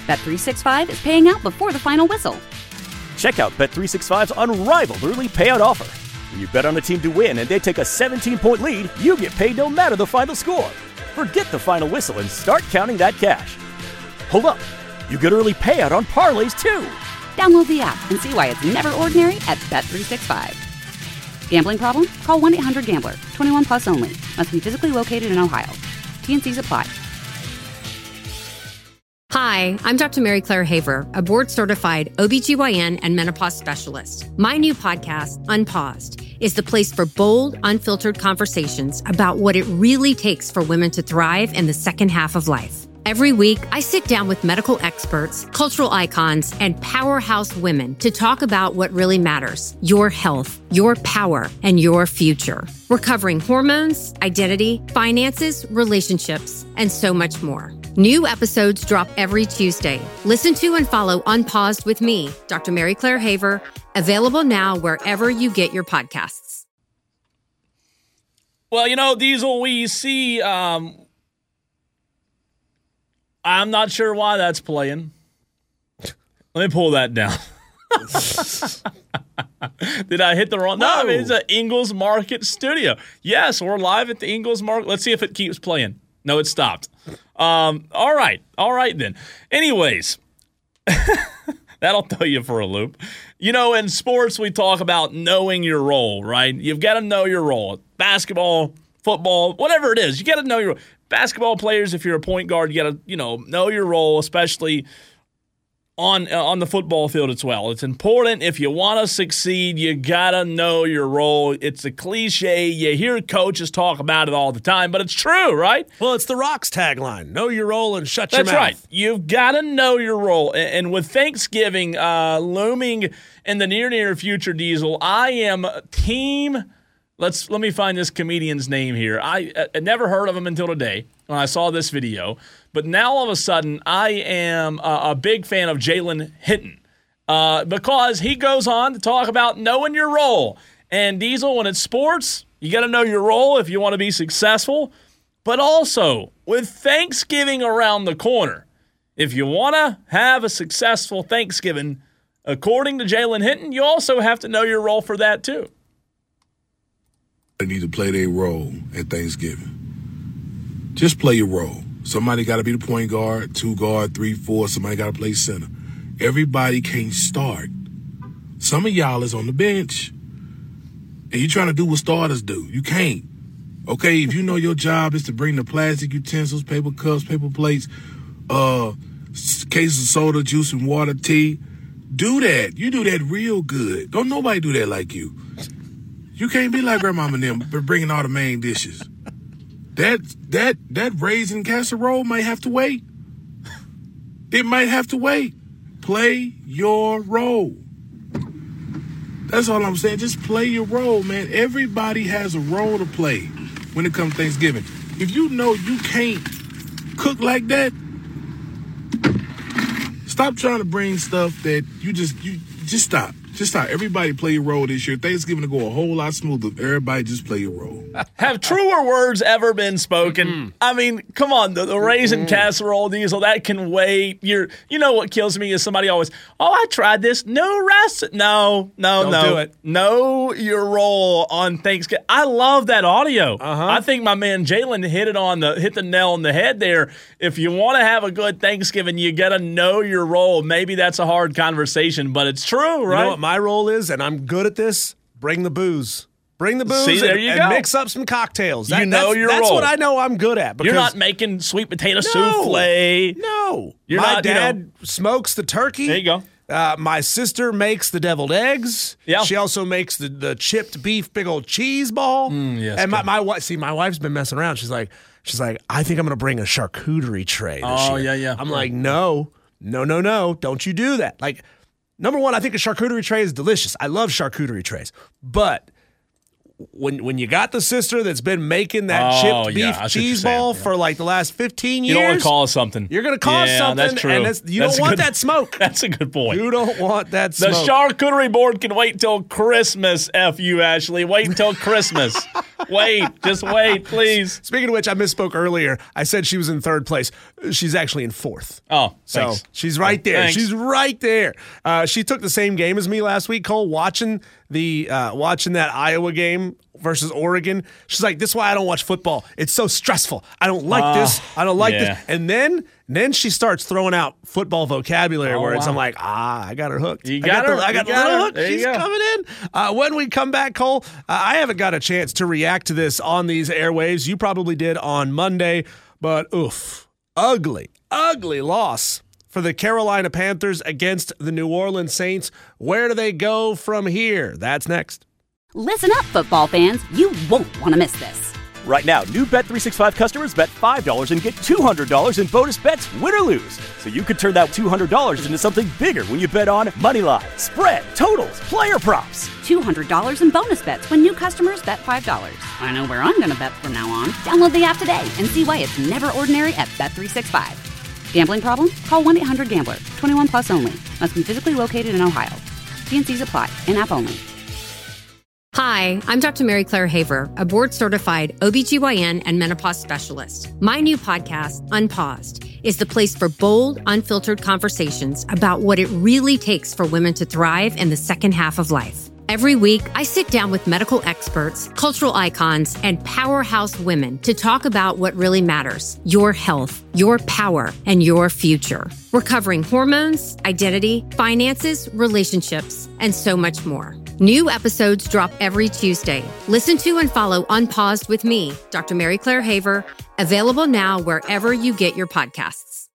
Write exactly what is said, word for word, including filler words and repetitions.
Bet three sixty-five is paying out before the final whistle. Check out Bet three sixty-five's unrivaled early payout offer. When you bet on a team to win and they take a seventeen-point lead, you get paid no matter the final score. Forget the final whistle and start counting that cash. Hold up. You get early payout on parlays, too. Download the app and see why it's never ordinary at Bet three sixty-five. Gambling problem? Call one eight hundred gambler. twenty-one plus only. Must be physically located in Ohio. T N Cs apply. Hi, I'm Doctor Mary Claire Haver, a board-certified O B G Y N and menopause specialist. My new podcast, Unpaused, is the place for bold, unfiltered conversations about what it really takes for women to thrive in the second half of life. Every week, I sit down with medical experts, cultural icons, and powerhouse women to talk about what really matters: your health, your power, and your future. We're covering hormones, identity, finances, relationships, and so much more. New episodes drop every Tuesday. Listen to and follow Unpaused with me, Doctor Mary Claire Haver, available now wherever you get your podcasts. Well, you know, Diesel, we see... Um, I'm not sure why that's playing. Let me pull that down. Did I hit the wrong? No, I mean, it's an Ingles Market studio. Yes, we're live at the Ingles Market. Let's see if it keeps playing. No, it stopped. Um, all right. All right, then. Anyways, that'll throw you for a loop. You know, in sports, we talk about knowing your role, right? You've got to know your role. Basketball, football, whatever it is, you got to know your role. Basketball players, if you're a point guard, you got to, you know, know your role, especially on uh, on the football field as well. It's important. If you want to succeed, you got to know your role. It's a cliche. You hear coaches talk about it all the time, but it's true, right? Well, it's the Rock's tagline: know your role and shut your That's mouth. That's right. You've got to know your role. And, and with Thanksgiving uh, looming in the near, near future, Diesel, I am team... Let's let me find this comedian's name here. I, I never heard of him until today when I saw this video. But now all of a sudden, I am a, a big fan of Jalen Hinton uh, because he goes on to talk about knowing your role. And Diesel, when it's sports, you got to know your role if you want to be successful. But also, with Thanksgiving around the corner, if you want to have a successful Thanksgiving, according to Jalen Hinton, you also have to know your role for that too. They need to play their role at Thanksgiving. Just play your role. Somebody got to be the point guard, two guard, three, four. Somebody got to play center. Everybody can't start. Some of y'all is on the bench, and you're trying to do what starters do. You can't. Okay, if you know your job is to bring the plastic utensils, paper cups, paper plates, uh, cases of soda, juice, and water, tea, do that. You do that real good. Don't nobody do that like you. You can't be like Grandmama and them, but bringing all the main dishes. That that that raisin casserole might have to wait. It might have to wait. Play your role. That's all I'm saying. Just play your role, man. Everybody has a role to play when it comes to Thanksgiving. If you know you can't cook like that, stop trying to bring stuff that you just you just stop. Just stop. Everybody play your role this year. Thanksgiving to go a whole lot smoother. Everybody just play your role. Have truer words ever been spoken? Mm-hmm. I mean, come on, the, the raisin mm-hmm. casserole, Diesel, that can wait. You're, you know what kills me is somebody always, oh, I tried this. No rest. No, no, Don't no. do it. Know your role on Thanksgiving. I love that audio. Uh-huh. I think my man Jalen hit it on the hit the nail on the head there. If you want to have a good Thanksgiving, you got to know your role. Maybe that's a hard conversation, but it's true, right? You know what my role is, and I'm good at this? Bring the booze. Bring the booze See, there and, you and go. mix up some cocktails. That, you know that's, your that's role. what I know I'm good at. You're not making sweet potato no, souffle. No. You're my not, dad you know, smokes the turkey. There you go. Uh, my sister makes the deviled eggs. Yeah. She also makes the, the chipped beef big old cheese ball. Mm, yes, and my, my wife, see, my wife's been messing around. She's like, she's like, I think I'm going to bring a charcuterie tray this oh, year. yeah, yeah. I'm like, no, no, no, no. Don't you do that. Like, number one, I think a charcuterie tray is delicious. I love charcuterie trays. But when when you got the sister that's been making that Oh, chipped yeah, beef that's what cheese you're saying, ball yeah. for like the last fifteen You years, don't want to cause something. you're going to cause yeah, something. That's true. And it's, you That's don't want good- that smoke. That's a good point. You don't want that The smoke. charcuterie board can wait till Christmas, F you, Ashley. Wait until Christmas. Wait. Just wait, please. Speaking of which, I misspoke earlier. I said she was in third place. She's actually in fourth. Oh, So thanks. she's right there. Thanks. She's right there. Uh, she took the same game as me last week, Cole, watching the uh, watching that Iowa game versus Oregon. She's like, this is why I don't watch football. It's so stressful. I don't like Uh, this. I don't like yeah. this. And then then she starts throwing out football vocabulary Oh, words. wow. I'm like, ah, I got her hooked. You I got her. The, I got You the got little her. hook. There you She's go. coming in. Uh, when we come back, Cole, uh, I haven't got a chance to react to this on these airwaves. You probably did on Monday, but oof, ugly, ugly loss for the Carolina Panthers against the New Orleans Saints. Where do they go from here? That's next. Listen up, football fans. You won't want to miss this. Right now, new Bet three sixty-five customers bet five dollars and get two hundred dollars in bonus bets, win or lose. So you could turn that two hundred dollars into something bigger when you bet on money line, spread, totals, player props. two hundred dollars in bonus bets when new customers bet five dollars. I know where I'm going to bet from now on. Download the app today and see why it's never ordinary at Bet three sixty-five. Gambling problem? Call one eight hundred gambler. twenty-one plus only. Must be physically located in Ohio. T N Cs apply. In-app only. Hi, I'm Doctor Mary Claire Haver, a board-certified O B G Y N and menopause specialist. My new podcast, Unpaused, is the place for bold, unfiltered conversations about what it really takes for women to thrive in the second half of life. Every week, I sit down with medical experts, cultural icons, and powerhouse women to talk about what really matters: your health, your power, and your future. We're covering hormones, identity, finances, relationships, and so much more. New episodes drop every Tuesday. Listen to and follow Unpaused with me, Doctor Mary Claire Haver, available now wherever you get your podcasts.